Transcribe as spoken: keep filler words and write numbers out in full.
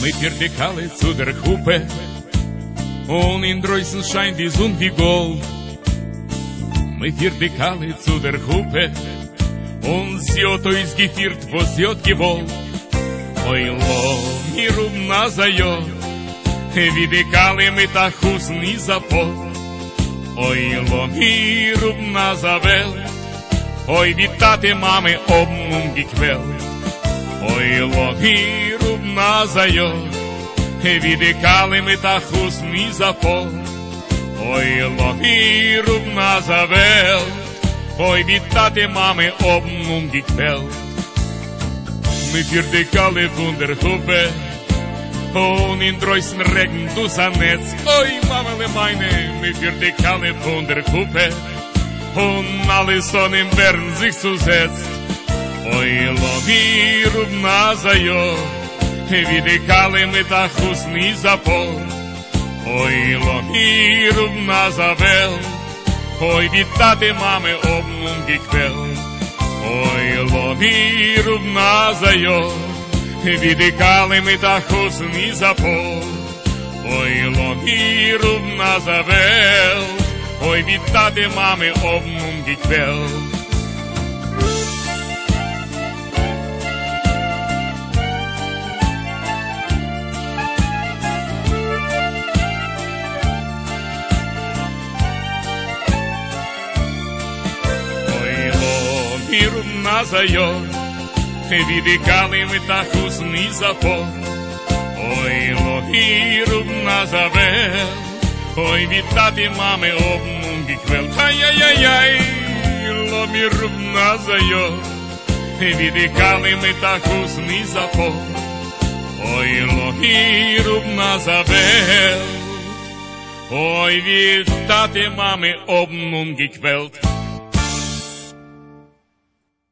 Mit ihr die Kalle zu der Kuppe und in Dreußen scheint die Sonne wie Gold. Mit ihr die Kalle zu der Kuppe und sie hat uns geführt, wo sie hat gewollt. Oi lo, mir um Nazajo, wie die Kalle mit der Kuss nie zapot. Oi lo, mir um Nazavel, oi wie Tate Mame oben umgequält. Oi lo, mir um Nazajo, wie die Kalle mit der Kuss nie zapot. Oi lo, mir um Nazavel, oi wie Tate Mame oben umgequält. Mit ihr die Kalle von der Huppe und in Dreußen Regen dus an Netz. Oi, Mamele meine, mit ihr die Kalle von der Huppe und alle Sonnen werden sich zusetzt. Oi, lo mir um Nazajo, wie die Kalle mit der Kuss nie zapot. Oi, lo mir um Nazavel, oi, wie Tate Mame oben umgequält. Oi, lo mir um Nazajo, wie die Kalle mit der Kuss nie zapot. Oi, lo mir um Nazavel, oi, wie Tate Mame oben umgequält. Mir um Nazajo, wie die Kalle mit der Kuss nie zapot. Oi, lo mir um Nazavel, oi, wie Tate Mame oben umgequält. Ai, ai, ai, ai, lo mir um Nazajo, wie die Kalle mit der Kuss nie zapot. Oi, lo mir um Nazavel, oi, wie Tate Mame oben umgequält.